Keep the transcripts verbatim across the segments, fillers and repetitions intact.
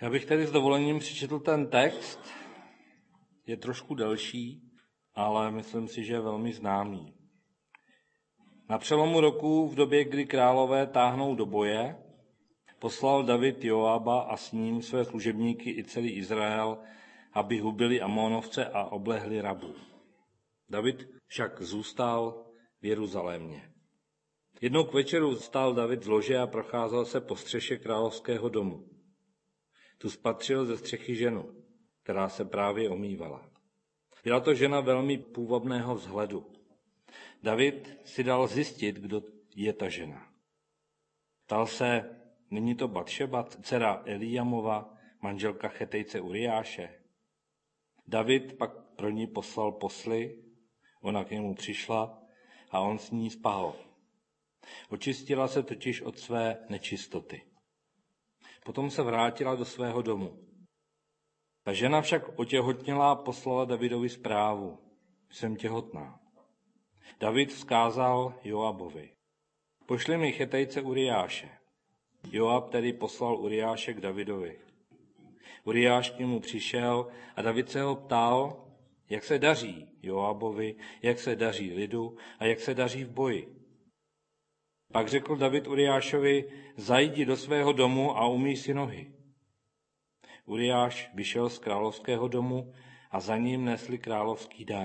Já bych tady s dovolením přečetl ten text. Je trošku delší, ale myslím si, že je velmi známý. Na přelomu roku, v době, kdy králové táhnou do boje, poslal David Joába a s ním své služebníky i celý Izrael, aby hubili Amonovce a oblehli Rabu. David však zůstal v Jeruzalémě. Jednou k večeru stál David z lože a procházel se po střeše královského domu. Tu spatřil ze střechy ženu, která se právě omývala. Byla to žena velmi půvabného vzhledu. David si dal zjistit, kdo je ta žena. Ptal se, není to Batšeba, dcera Eliamova, manželka Chetejce Uriáše? David pak pro ní poslal posly, ona k němu přišla a on s ní spal. Očistila se totiž od své nečistoty. Potom se vrátila do svého domu. Ta žena však otěhotněla a poslala Davidovi zprávu. Jsem těhotná. David vzkázal Joabovi. Pošli mi Chetejce Uriáše. Joab tedy poslal Uriáše k Davidovi. Uriáš k němu přišel a David se ho ptal, jak se daří Joabovi, jak se daří lidu a jak se daří v boji. Pak řekl David Uriášovi, zajdi do svého domu a umyj si nohy. Uriáš vyšel z královského domu a za ním nesli královský dar.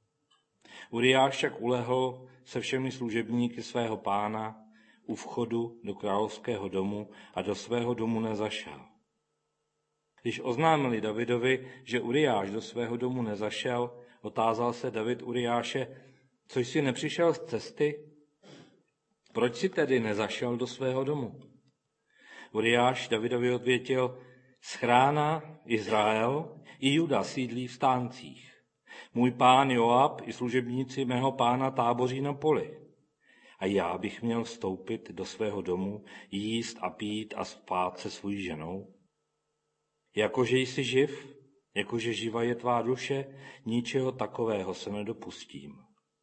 Uriáš však ulehl se všemi služebníky svého pána u vchodu do královského domu a do svého domu nezašel. Když oznámili Davidovi, že Uriáš do svého domu nezašel, otázal se David Uriáše, což jsi nepřišel z cesty? Proč jsi tedy nezašel do svého domu? Uriáš Davidovi odvětil, schrána Izrael i Juda sídlí v stáncích. Můj pán Joab i služebníci mého pána táboří na poli. A já bych měl vstoupit do svého domu, jíst a pít a spát se svojí ženou? Jakože jsi živ, jakože živa je tvá duše, ničeho takového se nedopustím.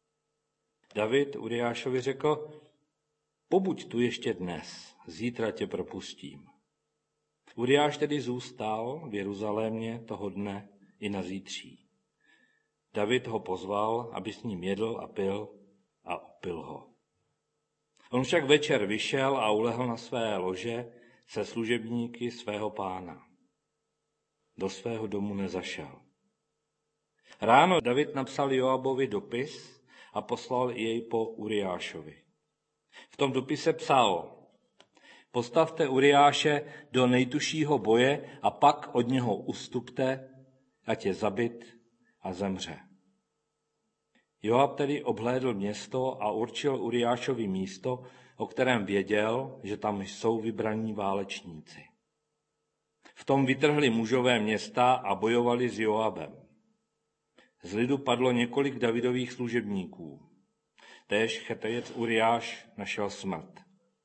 David Uriášovi řekl, pobuď tu ještě dnes, zítra tě propustím. Uriáš tedy zůstal v Jeruzalémě toho dne i na zítří. David ho pozval, aby s ním jedl a pil a opil ho. On však večer vyšel a ulehl na své lože se služebníky svého pána. Do svého domu nezašel. Ráno David napsal Joabovi dopis a poslal jej po Uriášovi. V tom dopise psal, postavte Uriáše do nejtužšího boje a pak od něho ustupte, ať je zabit a zemře. Joab tedy obhlédl město a určil Uriášovi místo, o kterém věděl, že tam jsou vybraní válečníci. V tom vytrhli mužové města a bojovali s Joabem. Z lidu padlo několik Davidových služebníků. Též Chetejec Uriáš našel smrt.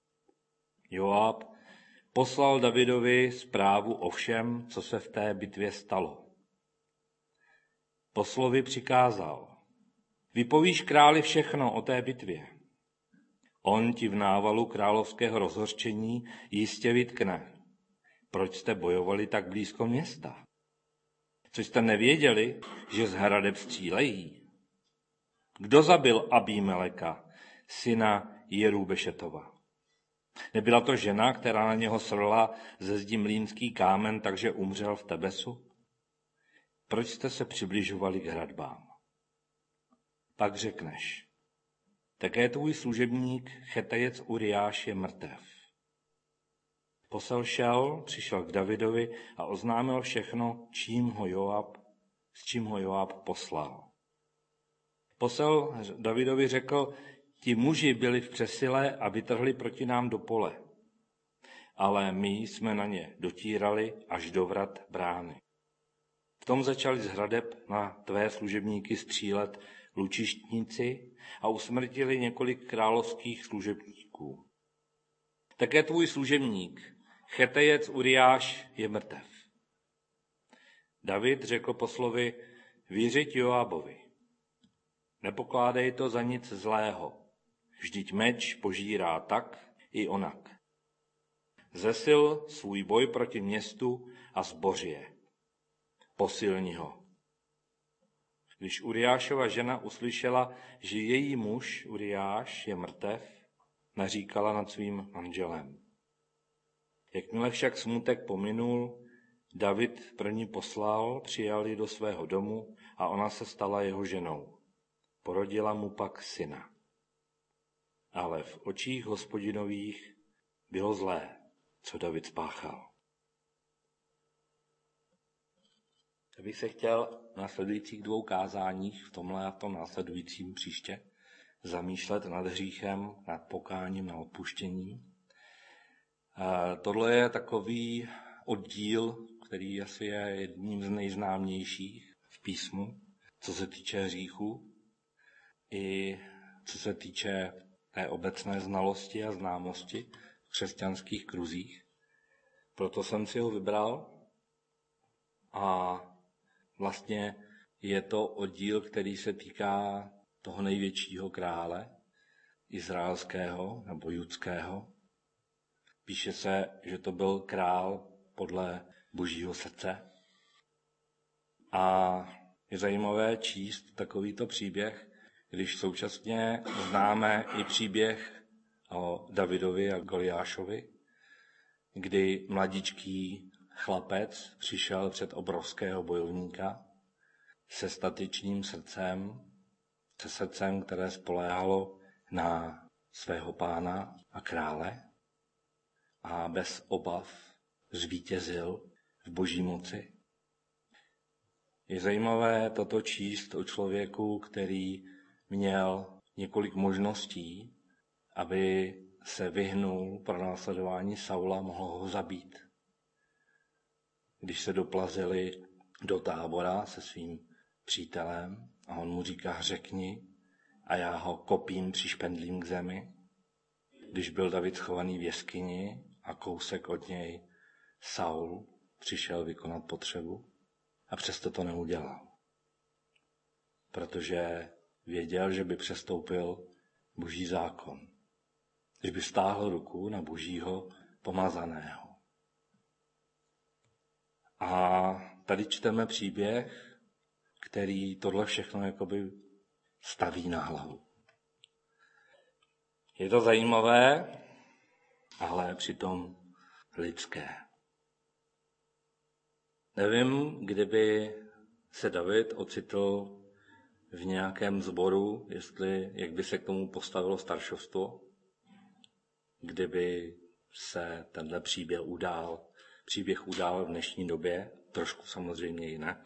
Joab poslal Davidovi zprávu o všem, co se v té bitvě stalo. Poslovi přikázal, vypovíš králi všechno o té bitvě. On ti v návalu královského rozhořčení jistě vytkne. Proč jste bojovali tak blízko města? Co jste nevěděli, že z hradeb střílejí? Kdo zabil Abímeleka, syna Jerubešetova? Nebyla to žena, která na něho srla ze zdi mlýnský kámen, takže umřel v Tebesu? Proč jste se přibližovali k hradbám? Pak řekneš, také tvůj služebník Chetejec Uriáš je mrtev. Posel šel, přišel k Davidovi a oznámil všechno, čím ho Joab, s čím ho Joab poslal. Posel Davidovi řekl, ti muži byli v přesile a vytrhli proti nám do pole. Ale my jsme na ně dotírali až do vrat brány. V tom začali z hradeb na tvé služebníky střílet lučištníci a usmrtili několik královských služebníků. Také tvůj služebník, Chetejec Uriáš, je mrtev. David řekl poslovi, vyřiď Joabovi. Nepokládej to za nic zlého. Vždyť meč požírá tak i onak. zesil svůj boj proti městu a zboři je. Posilni ho. Když Uriášova žena uslyšela, že její muž Uriáš je mrtev, naříkala nad svým manželem. Jakmile však smutek pominul, David pro ní poslal, přijal ji do svého domu a ona se stala jeho ženou. Porodila mu pak syna. Ale v očích Hospodinových bylo zlé, co David spáchal. Já bych se chtěl v následujících dvou kázáních, v tomhle a v tom následujícím příště, zamýšlet nad hříchem, nad pokáním, na odpuštění. Tohle je takový oddíl, který asi je jedním z nejznámějších v písmu, co se týče hříchu, i co se týče té obecné znalosti a známosti v křesťanských kruzích. Proto jsem si ho vybral a vlastně je to oddíl, který se týká toho největšího krále, izraelského nebo judského. Píše se, že to byl král podle Božího srdce. A je zajímavé číst takovýto příběh, když současně známe i příběh o Davidovi a Goliášovi, kdy mladičký chlapec přišel před obrovského bojovníka se statečným srdcem, se srdcem, které spoléhalo na svého pána a krále a bez obav zvítězil v Boží moci. Je zajímavé toto číst o člověku, který měl několik možností, aby se vyhnul pronásledování Saula, mohl ho zabít. Když se doplazili do tábora se svým přítelem a on mu říká řekni a já ho kopím, přišpendlím k zemi. Když byl David schovaný v jeskyni a kousek od něj Saul přišel vykonat potřebu a přesto to neudělal. Protože věděl, že by přestoupil Boží zákon. Když by stáhl ruku na Božího pomazaného. A tady čteme příběh, který tohle všechno jakoby staví na hlavu. Je to zajímavé, ale přitom lidské. Nevím, kdyby se David ocitl v nějakém sboru, jestli, jak by se k tomu postavilo staršovstvo, kdyby se tenhle příběh udál, příběh udál v dnešní době, trošku samozřejmě jinak.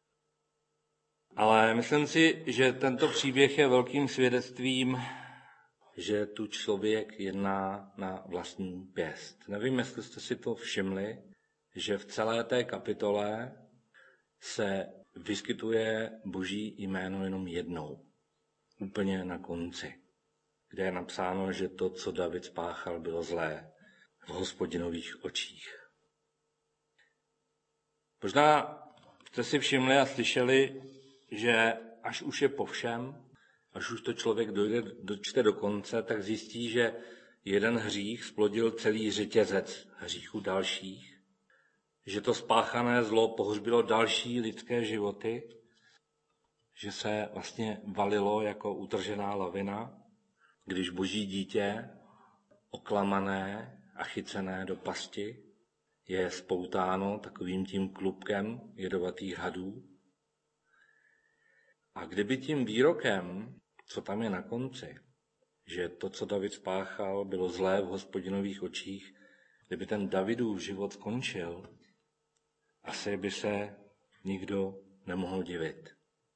Ale myslím si, že tento příběh je velkým svědectvím, že tu člověk jedná na vlastní pěst. Nevím, jestli jste si to všimli, že v celé té kapitole se vyskytuje Boží jméno jenom jednou, úplně na konci, kde je napsáno, že to, co David spáchal, bylo zlé v Hospodinových očích. Možná jste si všimli a slyšeli, že až už je po všem, až už to člověk dojde, dočte do konce, tak zjistí, že jeden hřích splodil celý řetězec hříchů dalších, že to spáchané zlo pohřbilo další lidské životy, že se vlastně valilo jako utržená lavina, když Boží dítě, oklamané a chycené do pasti, je spoutáno takovým tím klubkem jedovatých hadů. A kdyby tím výrokem, co tam je na konci, že to, co David spáchal, bylo zlé v Hospodinových očích, kdyby ten Davidův život skončil, asi by se nikdo nemohl divit.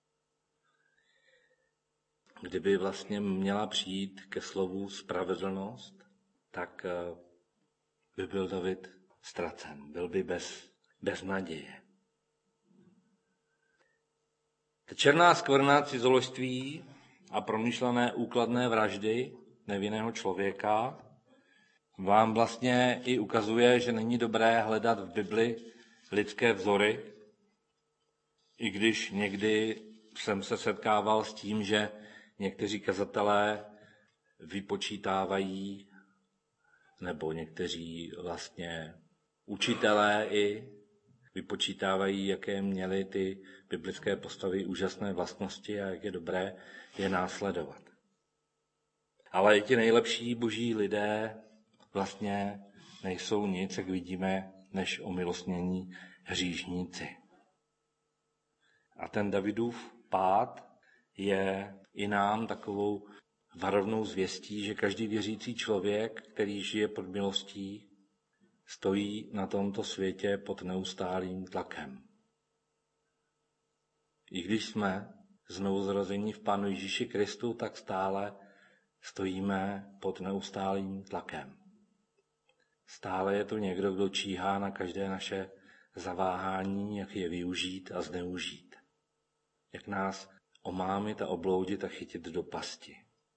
Kdyby vlastně měla přijít ke slovu spravedlnost, tak by byl David ztracen, byl by bez, bez naděje. Ta černá skvrna cizoložství a promyšlené úkladné vraždy nevinného člověka vám vlastně i ukazuje, že není dobré hledat v Bibli lidské vzory, i když někdy jsem se setkával s tím, že někteří kazatelé vypočítávají nebo někteří vlastně učitelé i vypočítávají, jaké měly ty biblické postavy úžasné vlastnosti a jak je dobré je následovat. Ale i ti nejlepší boží lidé vlastně nejsou nic, jak vidíme, než omilostnění hříšníci. A ten Davidův pád je i nám takovou varovnou zvěstí, že každý věřící člověk, který žije pod milostí, stojí na tomto světě pod neustálým tlakem. I když jsme znovu zrození v Pánu Ježíši Kristu, tak stále stojíme pod neustálým tlakem. Stále je to někdo, kdo číhá na každé naše zaváhání, jak je využít a zneužít. Jak nás omámit a obloudit a chytit do pasti.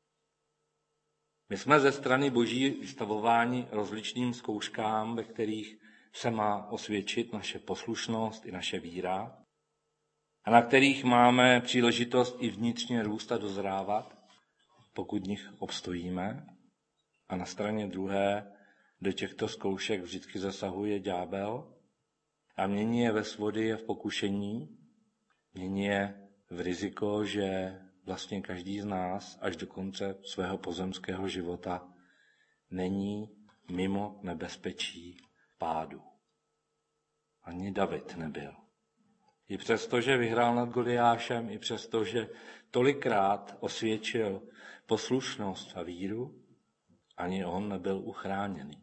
My jsme ze strany Boží vystavováni rozličným zkouškám, ve kterých se má osvědčit naše poslušnost i naše víra, a na kterých máme příležitost i vnitřně růst a dozrávat, pokud v nich obstojíme. A na straně druhé do těchto zkoušek vždycky zasahuje ďábel a mění je ve svody a v pokušení, mění je v riziko, že vlastně každý z nás až do konce svého pozemského života není mimo nebezpečí pádu. Ani David nebyl. I přesto, že vyhrál nad Goliášem, i přesto, že tolikrát osvědčil poslušnost a víru, ani on nebyl uchráněný.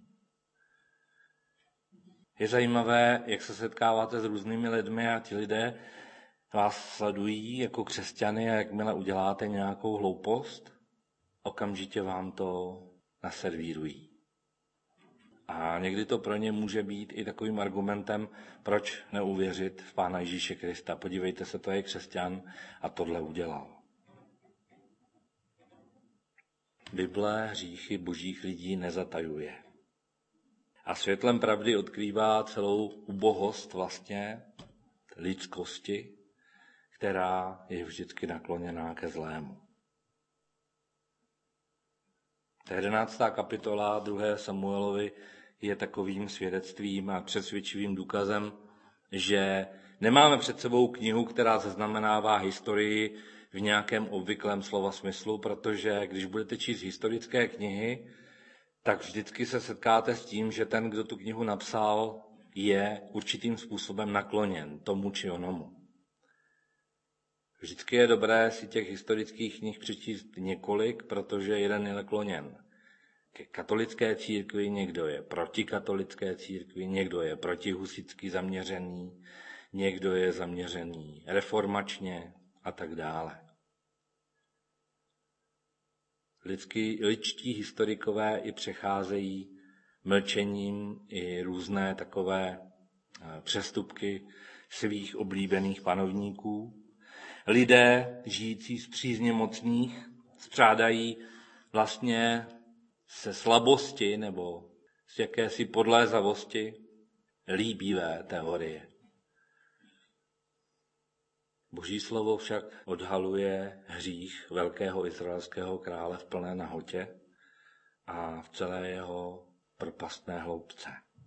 Je zajímavé, jak se setkáváte s různými lidmi a ti lidé vás sledují jako křesťany a jakmile uděláte nějakou hloupost, okamžitě vám to naservírují. A někdy to pro ně může být i takovým argumentem, proč neuvěřit v Pána Ježíše Krista. Podívejte se, to je křesťan a tohle udělal. Bible hříchy božích lidí nezatajuje. A světlem pravdy odkrývá celou ubohost vlastně lidskosti, která je vždycky nakloněná ke zlému. Ta jedenáctá kapitola druhé Samuelovi je takovým svědectvím a přesvědčivým důkazem, že nemáme před sebou knihu, která zaznamenává historii v nějakém obvyklém slova smyslu, protože když budete číst historické knihy, tak vždycky se setkáte s tím, že ten, kdo tu knihu napsal, je určitým způsobem nakloněn tomu či onomu. Vždycky je dobré si těch historických knih přečíst několik, protože jeden je nakloněn ke katolické církvi, někdo je proti katolické církvi, někdo je protihusitský zaměřený, někdo je zaměřený reformačně a tak dále. Lidský, lidští historikové i přecházejí mlčením i různé takové přestupky svých oblíbených panovníků. Lidé, žijící z přízně mocných, střádají vlastně se slabosti nebo z jakési podlézavosti líbivé teorie. Boží slovo však odhaluje hřích velkého izraelského krále v plné nahotě a v celé jeho propastné hloubce.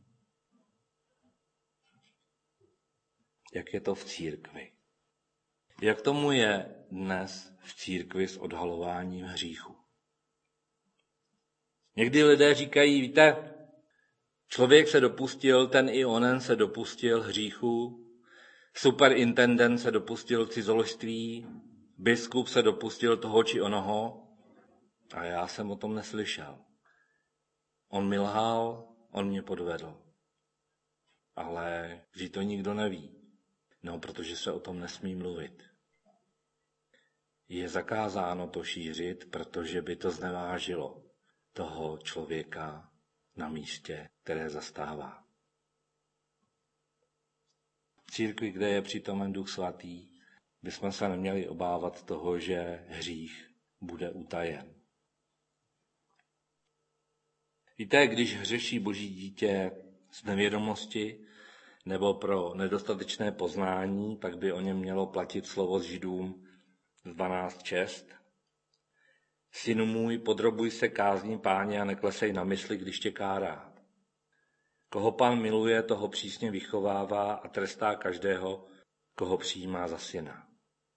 Jak je to v církvi? Jak tomu je dnes v církvi s odhalováním hříchu? Někdy lidé říkají, víte, člověk se dopustil, ten i onen se dopustil hříchu, superintendent se dopustil cizoložství, biskup se dopustil toho či onoho a já jsem o tom neslyšel. On mi lhal, on mě podvedl. Ale vždy to nikdo neví. No, protože se o tom nesmí mluvit. Je zakázáno to šířit, protože by to znevážilo toho člověka na místě, které zastává. V církvi, kde je přítomen Duch Svatý, bychom se neměli obávat toho, že hřích bude utajen. Víte, když hřeší Boží dítě z nevědomosti nebo pro nedostatečné poznání, tak by o něm mělo platit slovo z Židům dvanáct šest. Synu můj, podrobuj se kázni Páně a neklesej na mysli, když tě kárá. Koho Pán miluje, toho přísně vychovává a trestá každého, koho přijímá za syna.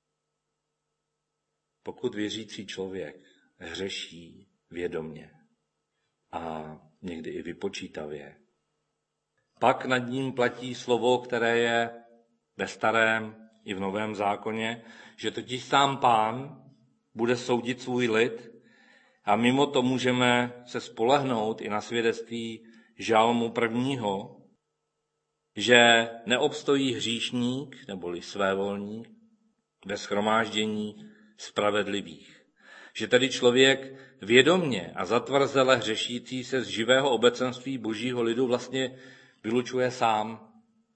Pokud věřící člověk hřeší vědomně a někdy i vypočítavě, pak nad ním platí slovo, které je ve starém i v novém zákoně, že totiž sám Pán bude soudit svůj lid a mimo to můžeme se spolehnout i na svědectví žalmu prvního, že neobstojí hříšník neboli svévolník ve shromáždění spravedlivých. Že tedy člověk vědomně a zatvrzele hřešící se z živého obecenství božího lidu vlastně vylučuje sám.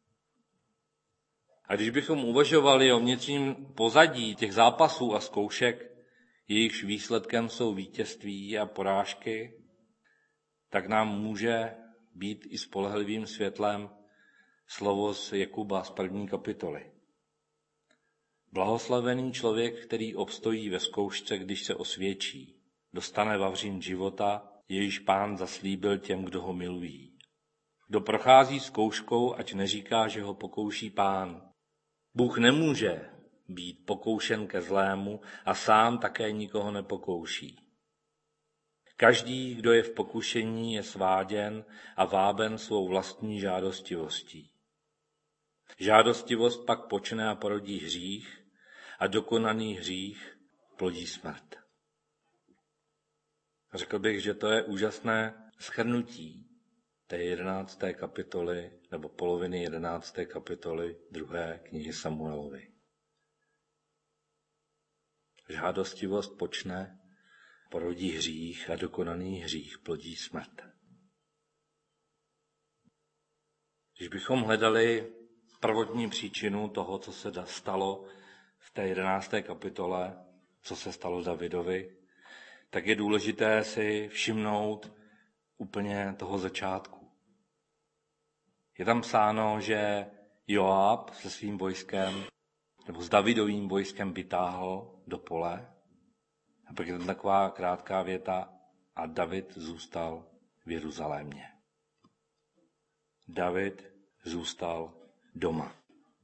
A když bychom uvažovali o vnitřním pozadí těch zápasů a zkoušek, jejichž výsledkem jsou vítězství a porážky, tak nám může být i spolehlivým světlem slovo z Jakuba z první kapitoly. Blahoslavený člověk, který obstojí ve zkoušce, když se osvědčí, dostane vavřín života, jejíž Pán zaslíbil těm, kdo ho milují. Kdo prochází zkouškou, ať neříká, že ho pokouší Pán. Bůh nemůže být pokoušen ke zlému a sám také nikoho nepokouší. Každý, kdo je v pokušení, je sváděn a váben svou vlastní žádostivostí. Žádostivost pak počne a porodí hřích a dokonaný hřích plodí smrt. Řekl bych, že to je úžasné shrnutí té jedenácté kapitoly nebo poloviny jedenácté kapitoly druhé knihy Samuelovy. Žádostivost počne, porodí hřích a dokonaný hřích plodí smrt. Když bychom hledali prvotní příčinu toho, co se stalo v té jedenácté kapitole, co se stalo Davidovi, tak je důležité si všimnout úplně toho začátku. Je tam psáno, že Joab se svým vojskem nebo s Davidovým vojskem vytáhl do pole. A pak je tam taková krátká věta a David zůstal v Jeruzalémě. David zůstal doma.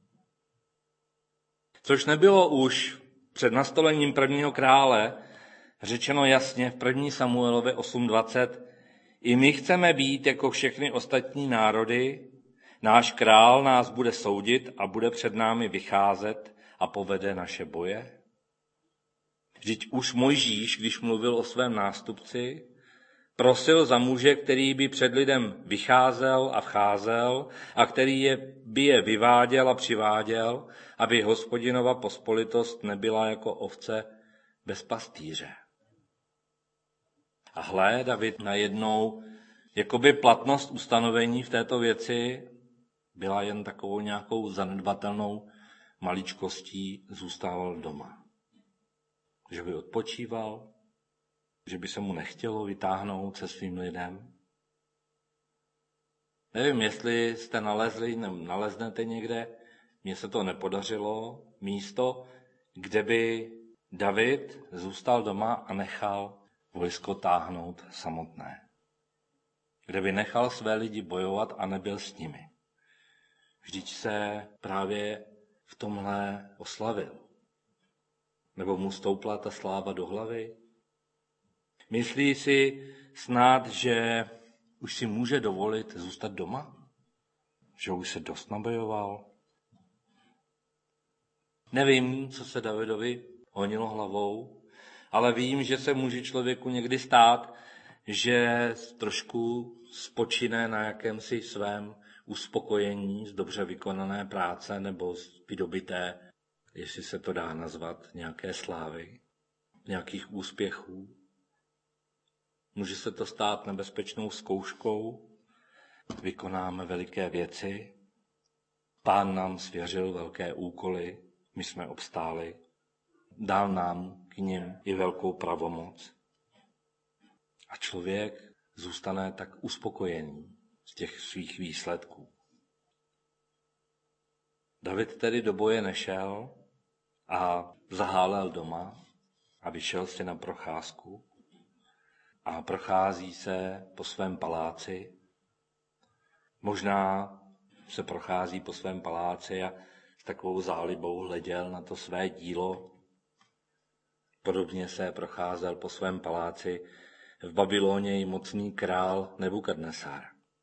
Což nebylo už před nastolením prvního krále řečeno jasně v první Samuelově osm dvacet. I my chceme být jako všechny ostatní národy, náš král nás bude soudit a bude před námi vycházet a povede naše boje. Vždyť už Mojžíš, když mluvil o svém nástupci, prosil za muže, který by před lidem vycházel a vcházel a který je, by je vyváděl a přiváděl, aby Hospodinova pospolitost nebyla jako ovce bez pastýře. A hle, David najednou, jakoby platnost ustanovení v této věci byla jen takovou nějakou zanedbatelnou maličkostí, zůstával doma. Že by odpočíval, že by se mu nechtělo vytáhnout se svým lidem. Nevím, jestli jste nalezli, ne, naleznete někde, mně se to nepodařilo, místo, kde by David zůstal doma a nechal vojsko táhnout samotné. Kde by nechal své lidi bojovat a nebyl s nimi. Vždyť se právě v tomhle oslavil. Nebo mu stoupla ta sláva do hlavy? Myslí si snad, že už si může dovolit zůstat doma? Že už se dost nabojoval? Nevím, co se Davidovi honilo hlavou, ale vím, že se může člověku někdy stát, že trošku spočine na jakémsi svém uspokojení z dobře vykonané práce nebo z vydobité, jestli se to dá nazvat, nějaké slávy, nějakých úspěchů. Může se to stát nebezpečnou zkouškou, vykonáme veliké věci, Pán nám svěřil velké úkoly, my jsme obstáli, dal nám k nim i velkou pravomoc. A člověk zůstane tak uspokojený z těch svých výsledků. David tedy do boje nešel a zahálel doma a vyšel si na procházku. a prochází se po svém paláci. Možná se prochází po svém paláci a s takovou zálibou hleděl na to své dílo. Podobně se procházel po svém paláci v Babyloně i mocný král Nebukadnesar.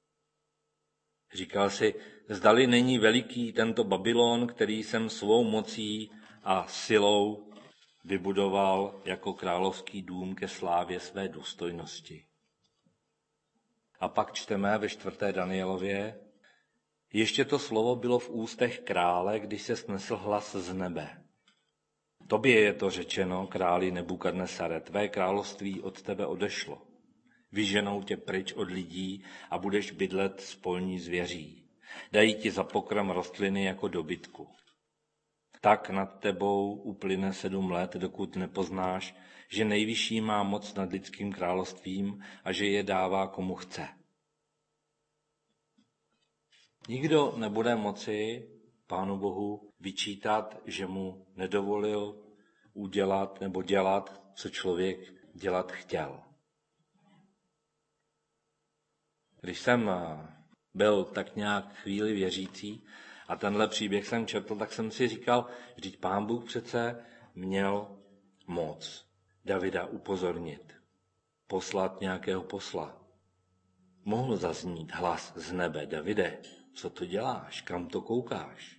Říkal si, zdali není veliký tento Babylon, který jsem svou mocí a silou vybudoval jako královský dům ke slávě své důstojnosti. A pak čteme ve čtvrté Danielově, ještě to slovo bylo v ústech krále, když se snesl hlas z nebe. Tobě je to řečeno, králi Nebukadnesare, tvé království od tebe odešlo. Vyženou tě pryč od lidí a budeš bydlet s polní zvěří. Dají ti za pokrm rostliny jako dobytku. Tak nad tebou uplyne sedm let, dokud nepoznáš, že nejvyšší má moc nad lidským královstvím a že je dává komu chce. Nikdo nebude moci Pánu Bohu vyčítat, že mu nedovolil udělat nebo dělat, co člověk dělat chtěl. Když jsem byl tak nějak chvíli věřící a tenhle příběh jsem četl, tak jsem si říkal, vždyť Pán Bůh přece měl moc Davida upozornit, poslat nějakého posla. Mohl zaznít hlas z nebe, Davide, co to děláš, kam to koukáš?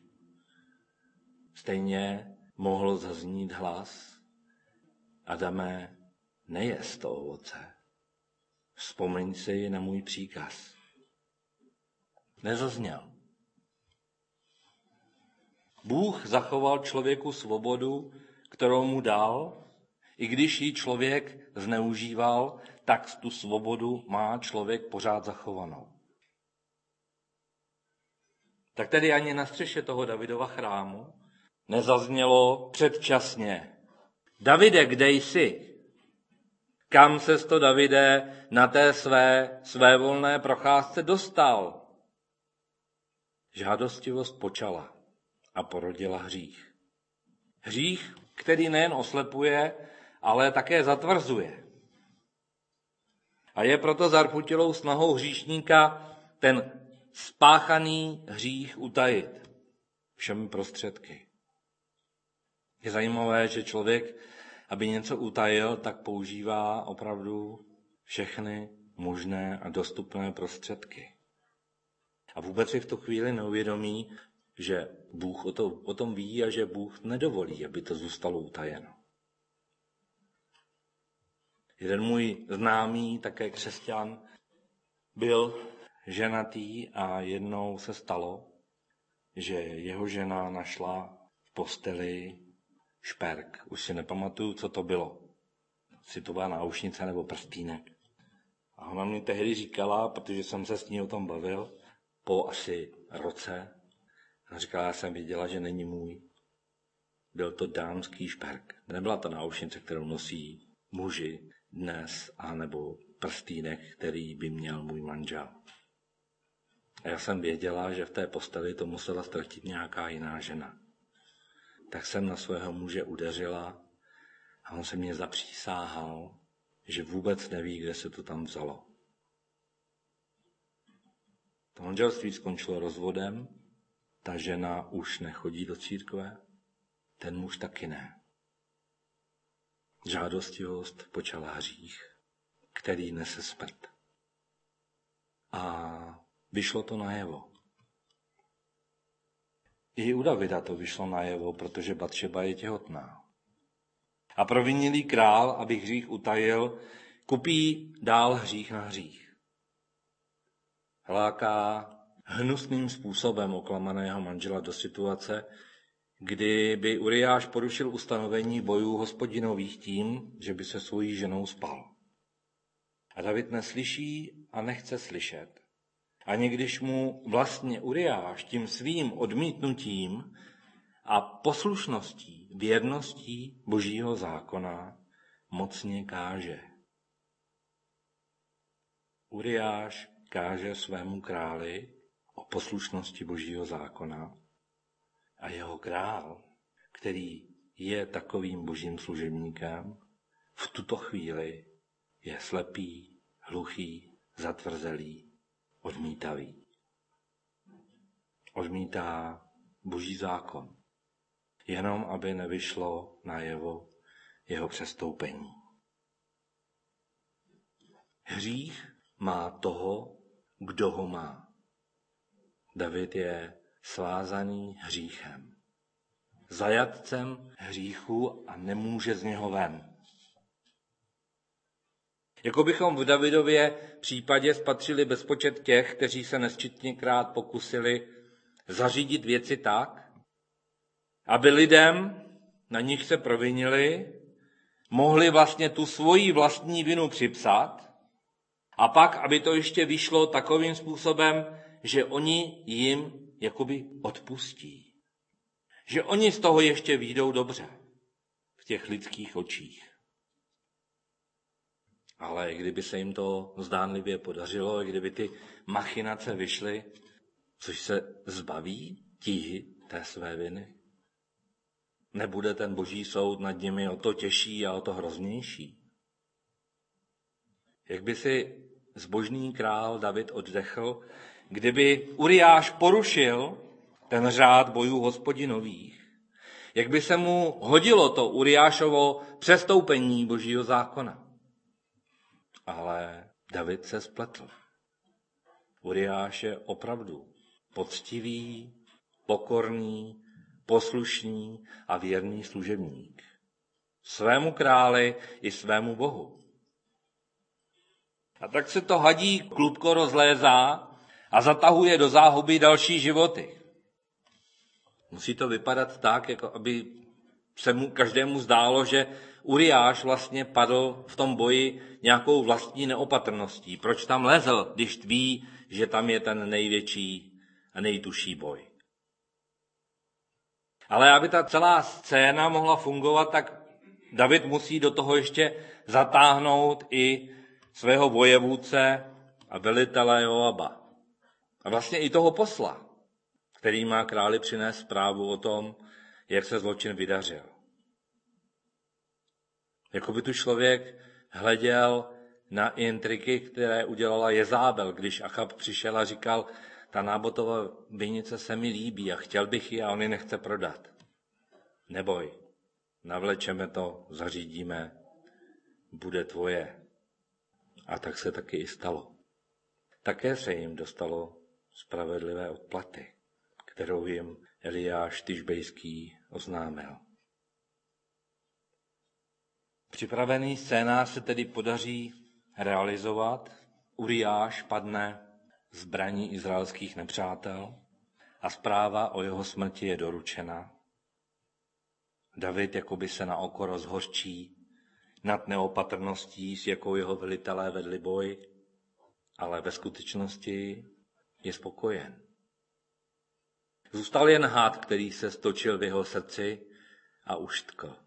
Stejně mohl zaznít hlas, Adame, nejez to ovoce. Vzpomeň si na můj příkaz. Nezazněl. Bůh zachoval člověku svobodu, kterou mu dal, i když ji člověk zneužíval, tak tu svobodu má člověk pořád zachovanou. Tak tedy ani na střeše toho Davidova chrámu nezaznělo předčasně. Davide, kde jsi? Kam ses to, Davide, na té své svévolné procházce dostal? Žádostivost počala a porodila hřích. Hřích, který nejen oslepuje, ale také zatvrzuje. A je proto zarputilou snahou hříšníka ten spáchaný hřích utajit všemi prostředky. Je zajímavé, že člověk, aby něco utajil, tak používá opravdu všechny možné a dostupné prostředky. A vůbec si v tu chvíli neuvědomí, že Bůh o, to, o tom ví a že Bůh nedovolí, aby to zůstalo utajeno. Jeden můj známý, také křesťan, byl ženatý a jednou se stalo, že jeho žena našla v posteli šperk. Už si nepamatuju, co to bylo. Jestli to byla náušnice nebo prstýnek. A ona mi tehdy říkala, protože jsem se s ní o tom bavil, po asi roce, a říkala, já jsem věděla, že není můj. Byl to dámský šperk. Nebyla to náušnice, kterou nosí muži dnes, anebo prstýnek, který by měl můj manžel. A já jsem věděla, že v té posteli to musela ztratit nějaká jiná žena. Tak jsem na svého muže udeřila a on se mě zapřísáhal, že vůbec neví, kde se to tam vzalo. To manželství skončilo rozvodem, ta žena už nechodí do církve, ten muž taky ne. Žádostivost počala hřích, který nese smrt. A vyšlo to najevo. I u Davida to vyšlo najevo, protože Batšeba je těhotná. A provinilý král, aby hřích utajil, kupí dál hřích na hřích. Láká hnusným způsobem oklamaného manžela do situace, kdy by Uriáš porušil ustanovení bojů Hospodinových tím, že by se svojí ženou spal. A David neslyší a nechce slyšet. Ani když mu vlastně Uriáš tím svým odmítnutím a poslušností, věrností Božího zákona mocně káže. Uriáš káže svému králi o poslušnosti Božího zákona a jeho král, který je takovým božím služebníkem, v tuto chvíli je slepý, hluchý, zatvrzelý, odmítavý. Odmítá Boží zákon, jenom aby nevyšlo najevo jeho přestoupení. Hřích má toho, kdo ho má. David je svázaný hříchem, zajatcem hříchu a nemůže z něho ven. Jako bychom v Davidově případě spatřili bezpočet těch, kteří se nesčetněkrát pokusili zařídit věci tak, aby lidem, na nich se provinili, mohli vlastně tu svoji vlastní vinu připsat a pak, aby to ještě vyšlo takovým způsobem, že oni jim jakoby odpustí. Že oni z toho ještě vyjdou dobře v těch lidských očích. Ale kdyby se jim to zdánlivě podařilo, kdyby ty machinace vyšly, což se zbaví tíhy té své viny, nebude ten Boží soud nad nimi o to těžší a o to hroznější. Jak by si zbožný král David oddechl, kdyby Uriáš porušil ten řád bojů Hospodinových, jak by se mu hodilo to Uriášovo přestoupení Božího zákona. Ale David se spletl. Uriáš je opravdu poctivý, pokorný, poslušný a věrný služebník. Svému králi i svému Bohu. A tak se to hadí klubko rozlézá a zatahuje do záhuby další životy. Musí to vypadat tak, jako aby se mu každému zdálo, že Uriáš vlastně padl v tom boji nějakou vlastní neopatrností. Proč tam lezl, když ví, že tam je ten největší a nejtužší boj? Ale aby ta celá scéna mohla fungovat, tak David musí do toho ještě zatáhnout i svého vojevůdce a velitele Joaba. A vlastně i toho posla, který má králi přinést zprávu o tom, jak se zločin vydařil. Jakoby tu člověk hleděl na intriky, které udělala Jezábel, když Achab přišel a říkal, ta Nábotova vinice se mi líbí a chtěl bych ji a on ji nechce prodat. Neboj, navlečeme to, zařídíme, bude tvoje. A tak se taky i stalo. Také se jim dostalo spravedlivé odplaty, kterou jim Eliáš Tišbejský oznámil. Připravený scénář se tedy podaří realizovat. Uriáš padne zbraní izraelských nepřátel a zpráva o jeho smrti je doručena. David jakoby se na oko rozhořčí nad neopatrností, s jakou jeho velitelé vedli boj, ale ve skutečnosti je spokojen. Zůstal jen hád, který se stočil v jeho srdci a uštkl.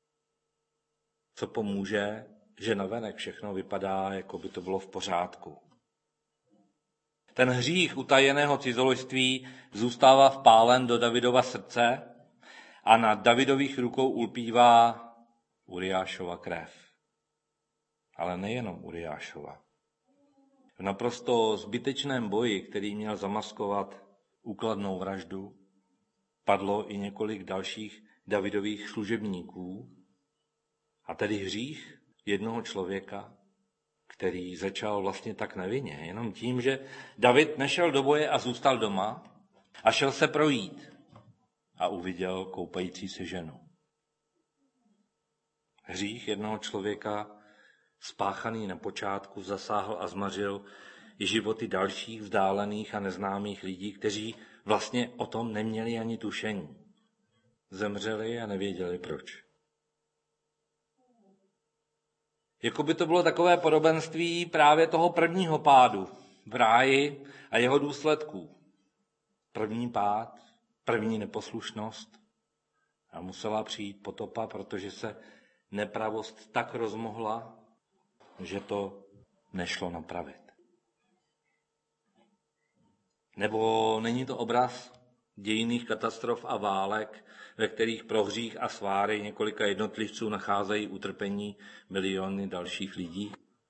Co pomůže, že navenek všechno vypadá, jako by to bylo v pořádku. Ten hřích utajeného cizolojství zůstává vpálen do Davidova srdce a na Davidových rukou ulpívá Uriášova krev. Ale nejenom Uriášova. V naprosto zbytečném boji, který měl zamaskovat úkladnou vraždu, padlo i několik dalších Davidových služebníků, a tedy hřích jednoho člověka, který začal vlastně tak nevinně, jenom tím, že David nešel do boje a zůstal doma a šel se projít a uviděl koupající se ženu. Hřích jednoho člověka, spáchaný na počátku, zasáhl a zmařil i životy dalších vzdálených a neznámých lidí, kteří vlastně o tom neměli ani tušení. Zemřeli a nevěděli proč. Jakoby to bylo takové podobenství právě toho prvního pádu v ráji a jeho důsledků. První pád, první neposlušnost a musela přijít potopa, protože se nepravost tak rozmohla, že to nešlo napravit. Nebo není to obraz dějinných katastrof a válek, ve kterých pro hřích a sváry několika jednotlivců nacházejí utrpení miliony dalších lidí?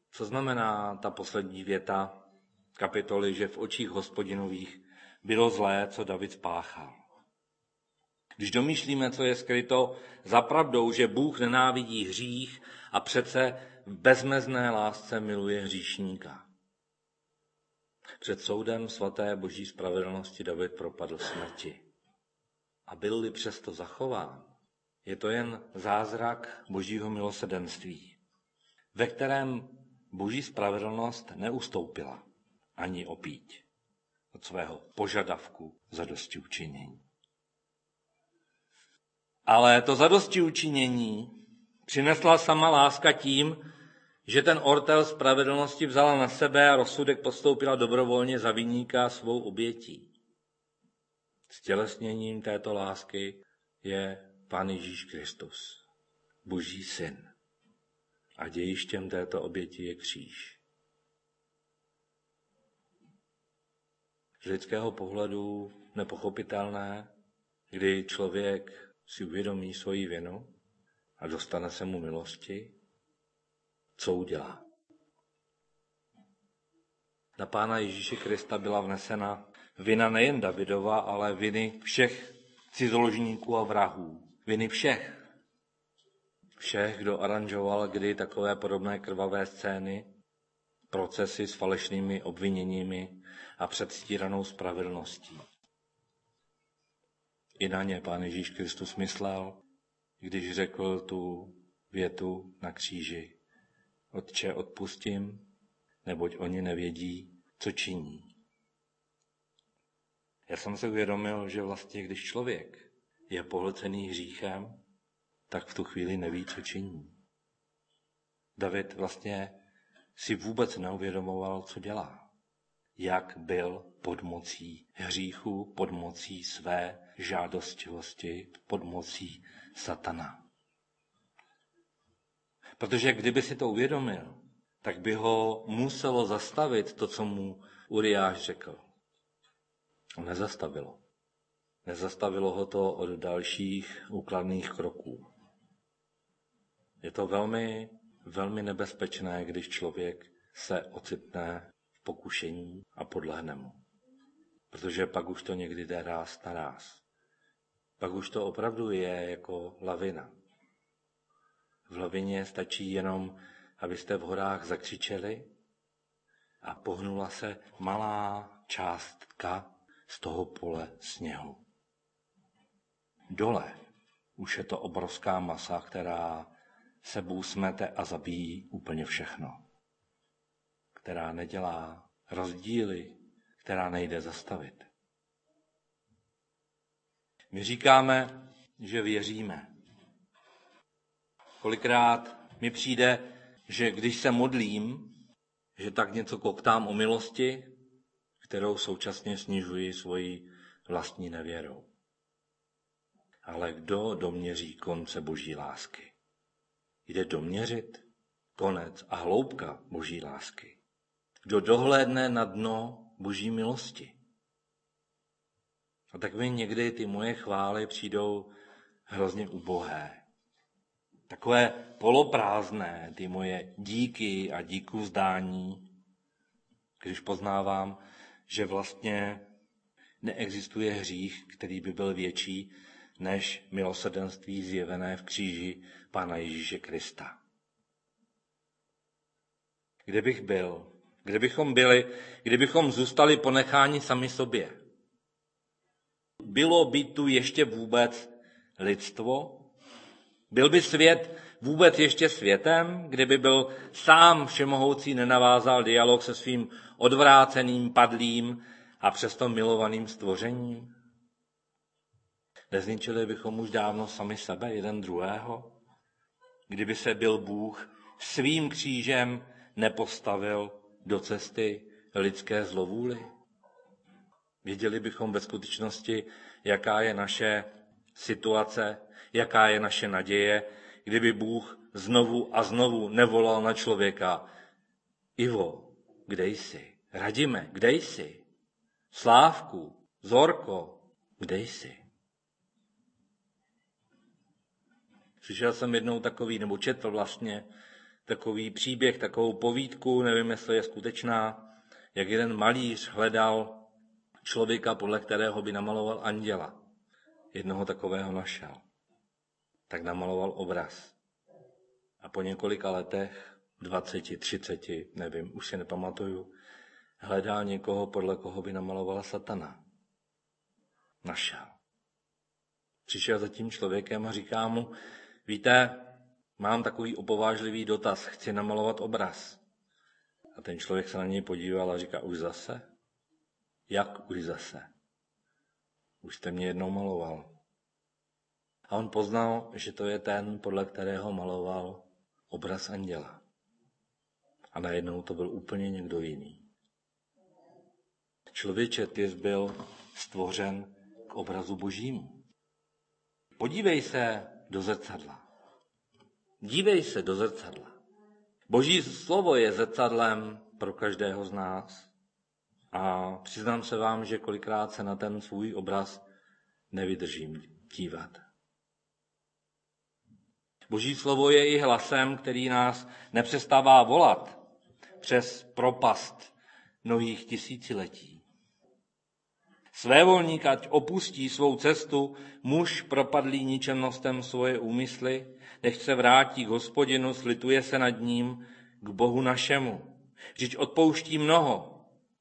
Co znamená ta poslední věta kapitoly, že v očích Hospodinových bylo zlé, co David spáchal? Když domýšlíme, co je skryto za pravdou, že Bůh nenávidí hřích a přece v bezmezné lásce miluje hříšníka. Před soudem svaté boží spravedlnosti David propadl smrti. A byl-li přesto zachován, je to jen zázrak božího milosrdenství, ve kterém boží spravedlnost neustoupila ani opíť od svého požadavku zadostiučinění. Ale to zadostiučinění přinesla sama láska tím, že ten ortel spravedlnosti vzala na sebe a rozsudek podstoupila dobrovolně za viníka svou obětí. Stělesněním této lásky je Pán Ježíš Kristus, Boží syn. A dějištěm této oběti je kříž. Z lidského pohledu nepochopitelné, kdy člověk si uvědomí svoji vinu a dostane se mu milosti, co udělá. Na Pána Ježíše Krista byla vnesena vina nejen Davidova, ale viny všech cizoložníků a vrahů. Viny všech. Všech, kdo aranžoval kdy takové podobné krvavé scény, procesy s falešnými obviněními a předstíranou spravedlností. I na ně Pán Ježíš Kristus myslel, když řekl tu větu na kříži. Otče, odpustím, neboť oni nevědí, co činí. Já jsem si uvědomil, že vlastně, když člověk je pohlcený hříchem, tak v tu chvíli neví, co činí. David vlastně si vůbec neuvědomoval, co dělá. Jak byl pod mocí hříchu, pod mocí své žádostivosti, pod mocí satana. Protože kdyby si to uvědomil, tak by ho muselo zastavit to, co mu Uriáš řekl. Nezastavilo. Nezastavilo ho to od dalších úkladných kroků. Je to velmi, velmi nebezpečné, když člověk se ocitne v pokušení a podlehne mu. Protože pak už to někdy jde ráz na ráz. Pak už to opravdu je jako lavina. V lavině stačí jenom, abyste v horách zakřičeli a pohnula se malá částka z toho pole sněhu. Dole už je to obrovská masa, která sebou smete a zabíjí úplně všechno. Která nedělá rozdíly, která nejde zastavit. My říkáme, že věříme. Kolikrát mi přijde, že když se modlím, že tak něco koktám o milosti, kterou současně snižuji svoji vlastní nevěrou. Ale kdo doměří konce boží lásky? Jde doměřit konec a hloubka boží lásky. Kdo dohlédne na dno boží milosti? A tak mi někdy ty moje chvály přijdou hrozně ubohé. Takové poloprázdné, ty moje díky a díku vzdání, když poznávám, že vlastně neexistuje hřích, který by byl větší než milosrdenství zjevené v kříži Pána Ježíše Krista. Kde bych byl? Kde bychom byli, kdybychom zůstali ponecháni sami sobě? Bylo by tu ještě vůbec lidstvo? Byl by svět vůbec ještě světem, kdyby byl sám všemohoucí nenavázal dialog se svým odvráceným, padlým a přesto milovaným stvořením? Nezničili bychom už dávno sami sebe, jeden druhého? Kdyby se byl Bůh svým křížem nepostavil do cesty lidské zlovůli? Věděli bychom ve skutečnosti, jaká je naše situace, jaká je naše naděje, kdyby Bůh znovu a znovu nevolal na člověka. Ivo, kde jsi? Radime, kde jsi? Slávku, Zorko, kde jsi? Slyšel jsem jednou takový, nebo četl vlastně takový příběh, takovou povídku, nevím, jestli je skutečná, jak jeden malíř hledal člověka, podle kterého by namaloval anděla. Jednoho takového našel. Tak namaloval obraz. A po několika letech, dvaceti, třiceti, nevím, už si nepamatuju, hledal někoho, podle koho by namalovala satana. Našel. Přišel za tím člověkem a říká mu, víte, mám takový opovážlivý dotaz, chci namalovat obraz. A ten člověk se na něj podíval a říká, už zase? Jak už zase? Už jste mě jednou maloval. A on poznal, že to je ten, podle kterého maloval obraz anděla. A najednou to byl úplně někdo jiný. Člověče, ty jsi byl stvořen k obrazu Božímu. Podívej se do zrcadla. Dívej se do zrcadla. Boží slovo je zrcadlem pro každého z nás. A přiznám se vám, že kolikrát se na ten svůj obraz nevydržím dívat. Boží slovo je i hlasem, který nás nepřestává volat přes propast mnohých tisíciletí. Svévolník, ať opustí svou cestu, muž propadlý ničemnostem svoje úmysly, nech se vrátí k Hospodinu, slituje se nad ním, k Bohu našemu. Vždyť odpouští mnoho.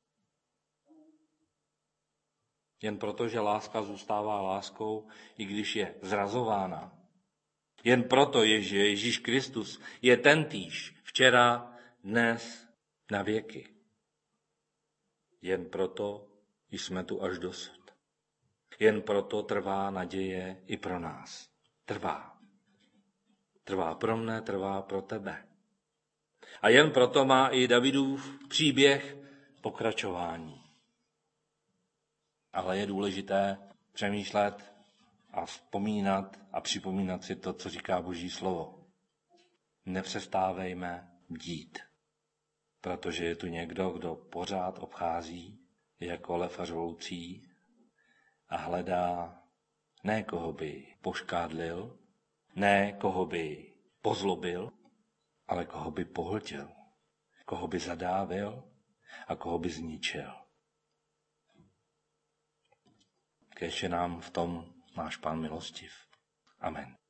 Jen proto, že láska zůstává láskou, i když je zrazována. Jen proto, že Ježíš Kristus je tentýž včera, dnes, na věky. Jen proto jsme tu až dosud. Jen proto trvá naděje i pro nás. Trvá. Trvá pro mne, trvá pro tebe. A jen proto má i Davidův příběh pokračování. Ale je důležité přemýšlet a vzpomínat a připomínat si to, co říká Boží slovo. Nepřestávejme bdít, protože je tu někdo, kdo pořád obchází jako lev a žloucí a hledá ne koho by poškádlil, ne koho by pozlobil, ale koho by pohltil, koho by zadávil a koho by zničil. Kéž je nám v tom náš Pán milostiv. Amen.